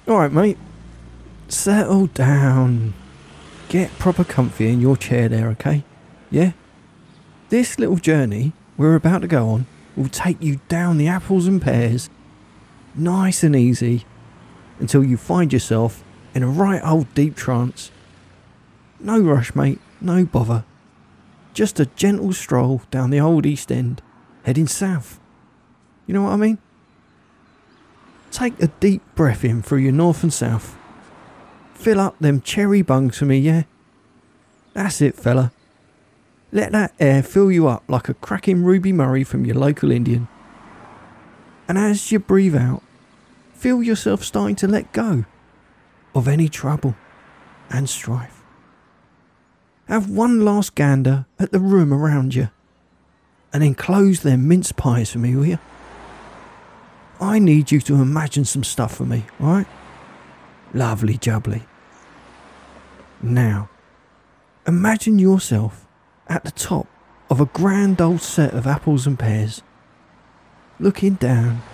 Alright, mate. Settle down. Get proper comfy in your chair there, okay? Yeah? This little journey we're about to go on will take you down the apples and pears, nice and easy, until you find yourself in a right old deep trance. No rush, mate, no bother. Just a gentle stroll down the old East End, heading south. You know what I mean? Take a deep breath in through your north and south. Fill up them cherry bungs for me, yeah? That's it, fella. Let that air fill you up like a cracking Ruby Murray from your local Indian. And as you breathe out, feel yourself starting to let go of any trouble and strife. Have one last gander at the room around you, and then close them mince pies for me, will you? I need you to imagine some stuff for me, alright? Lovely jubbly. Now, imagine yourself at the top of a grand old set of apples and pears, looking down.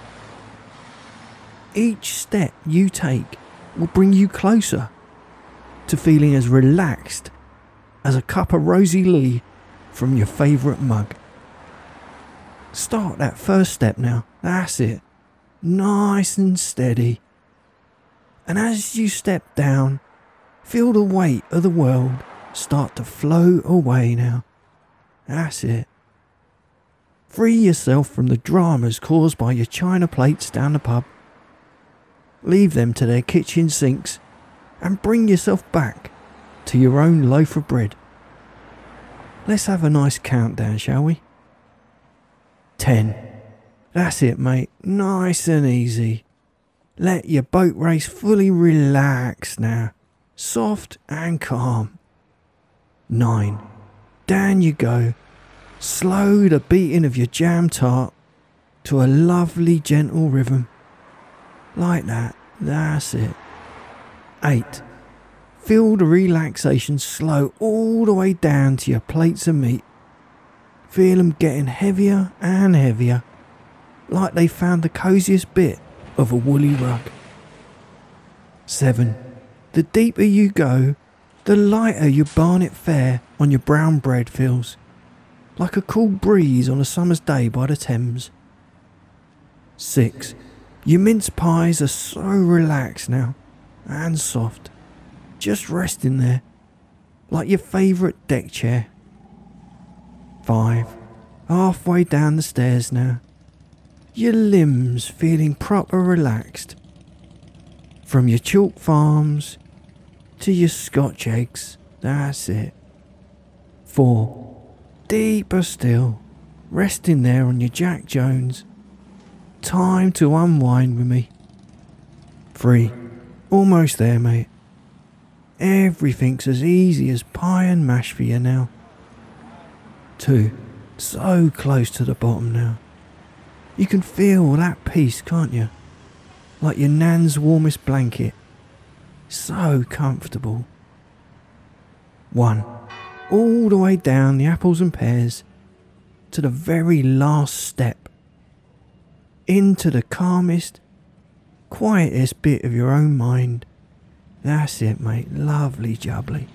Each step you take will bring you closer to feeling as relaxed as a cup of Rosie Lee from your favourite mug. Start that first step now, that's it, nice and steady. And as you step down, feel the weight of the world start to float away now. That's it. Free yourself from the dramas caused by your china plates down the pub. Leave them to their kitchen sinks and bring yourself back to your own loaf of bread. Let's have a nice countdown, shall we? 10. That's it, mate. Nice and easy. Let your boat race fully relax now. Soft and calm. 9. Down you go. Slow the beating of your jam tart to a lovely gentle rhythm. Like that. That's it. 8. Feel the relaxation slow all the way down to your plates of meat. Feel them getting heavier and heavier, like they found the cosiest bit of a woolly rug. 7. The deeper you go, the lighter your barnet fare on your brown bread feels, like a cool breeze on a summer's day by the Thames. 6. Your mince pies are so relaxed now, and soft, just resting there, like your favourite deck chair. 5. Halfway down the stairs now, your limbs feeling proper relaxed. From your chalk farms to your Scotch eggs, that's it. 4. Deeper still, resting there on your Jack Jones. Time to unwind with me. 3. Almost there, mate. Everything's as easy as pie and mash for you now. 2. So close to the bottom now. You can feel that peace, can't you? Like your nan's warmest blanket. So comfortable. 1. All the way down the apples and pears to the very last step. Into the calmest, quietest bit of your own mind. That's it, mate. Lovely jubbly.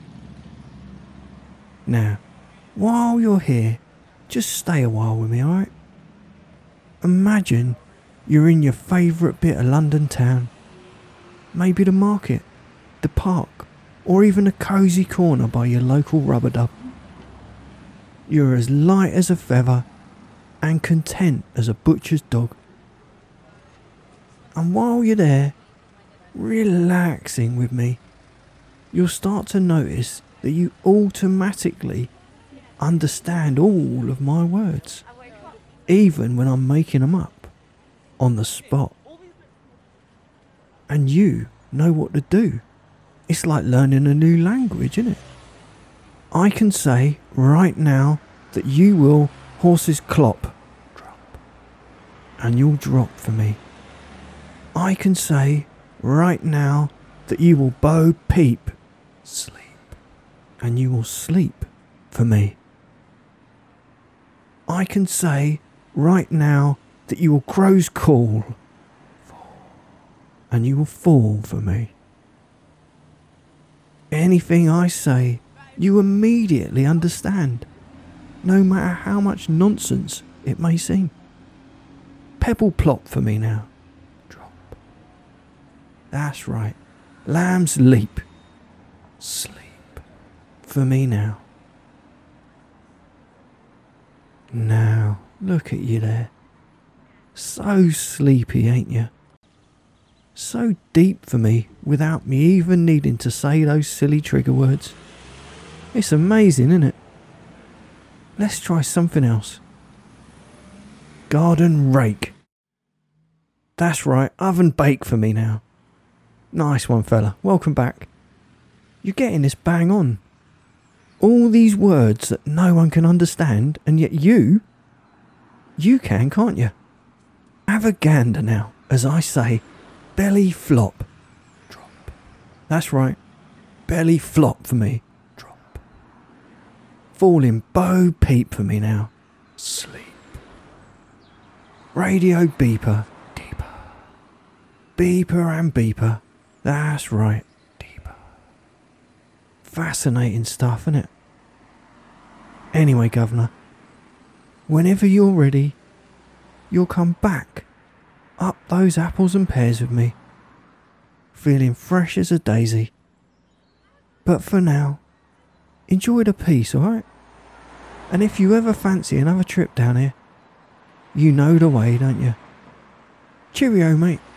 Now, while you're here, just stay a while with me, alright? Imagine you're in your favourite bit of London town. Maybe the market, the park, or even a cosy corner by your local rubber-dub. You're as light as a feather and content as a butcher's dog. And while you're there, relaxing with me, you'll start to notice that you automatically understand all of my words, even when I'm making them up on the spot. And you know what to do. It's like learning a new language, isn't it? I can say right now that you will horses clop, drop, and you'll drop for me. I can say right now that you will bow peep, sleep, and you will sleep for me. I can say right now that you will crows call, and you will fall for me. Anything I say, you immediately understand, no matter how much nonsense it may seem. Pebble plop for me now. Drop. That's right. Lamb's leap. Sleep. For me now. Now, look at you there. So sleepy, ain't you? So deep for me without me even needing to say those silly trigger words. It's amazing, isn't it? Let's try something else. Garden rake. That's right, oven bake for me now. Nice one, fella. Welcome back. You're getting this bang on. All these words that no one can understand, and yet you can, can't you? Have a gander now, as I say, belly flop. Drop. That's right, belly flop for me. Drop. Falling Bo Peep for me now. Sleep. Radio beeper. Deeper. Beeper and beeper. That's right. Deeper. Fascinating stuff, isn't it? Anyway, Governor, whenever you're ready, you'll come back up those apples and pears with me, feeling fresh as a daisy. But for now, enjoy the peace, alright? And if you ever fancy another trip down here, you know the way, don't you? Cheerio, mate.